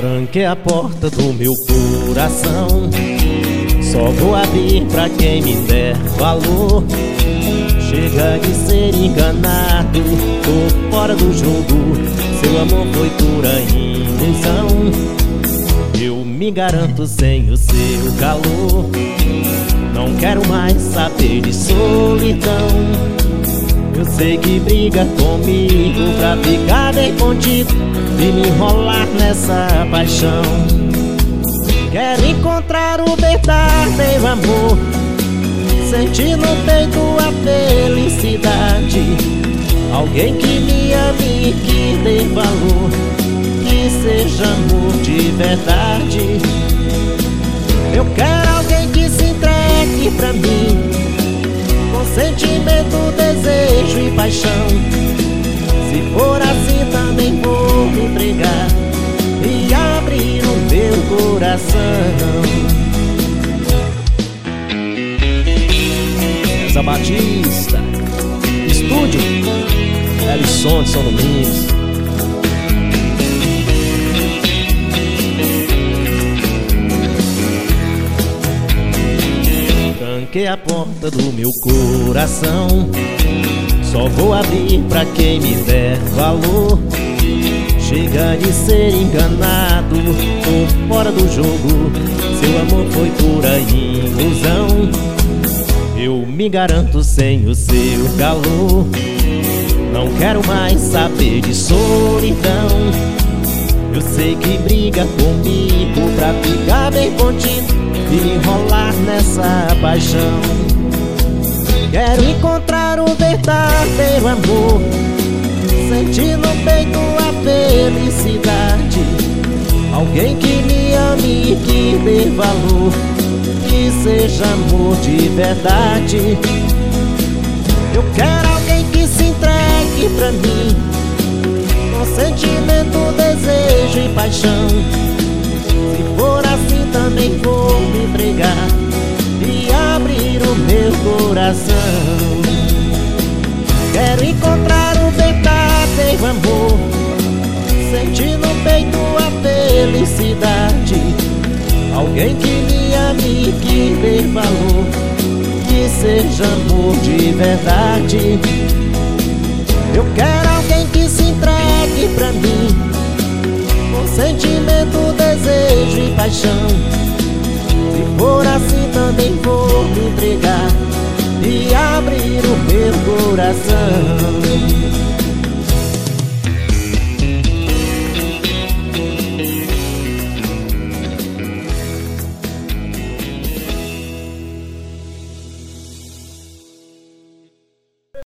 Tranquei a porta do meu coração, só vou abrir pra quem me der valor. Chega de ser enganado, tô fora do jogo. Seu amor foi pura ilusão. Eu me garanto sem o seu calor. Não quero mais saber de solidão. Eu sei que briga comigo pra ficar bem contigo e me enrolar nessa paixão. Quero encontrar o verdadeiro amor, sentir no peito a felicidade. Alguém que me ame e que dê valor, que seja amor de verdade. Eu quero alguém que se entregue pra mim, com sentimento, desejo e paixão. Se for assim também vou me entregar e abrir o meu coração. Essa Batista, estúdio Elisson de São Domingos. Tranquei a porta do meu coração, só vou abrir pra quem me der valor. Chega de ser enganado, tô fora do jogo. Seu amor foi pura ilusão. Eu me garanto sem o seu calor. Não quero mais saber de solidão. Eu sei que briga comigo pra ficar bem contigo e me enrolar nessa paixão. Quero encontrar o verdadeiro amor, sentir no peito a felicidade. Alguém que me ame e que dê valor, que seja amor de verdade. Eu quero alguém que se entregue pra mim, com sentimento, desejo e paixão. Se for assim também vou me entregar e abrir o meu coração. Quero encontrar o verdadeiro amor, sentir no peito a felicidade. Alguém que me ame e que dê valor, que seja amor de verdade. Eu quero alguém que se entregue pra mim, com sentimento, desejo e paixão. Se for assim também vou me entregar e abrir o meu coração.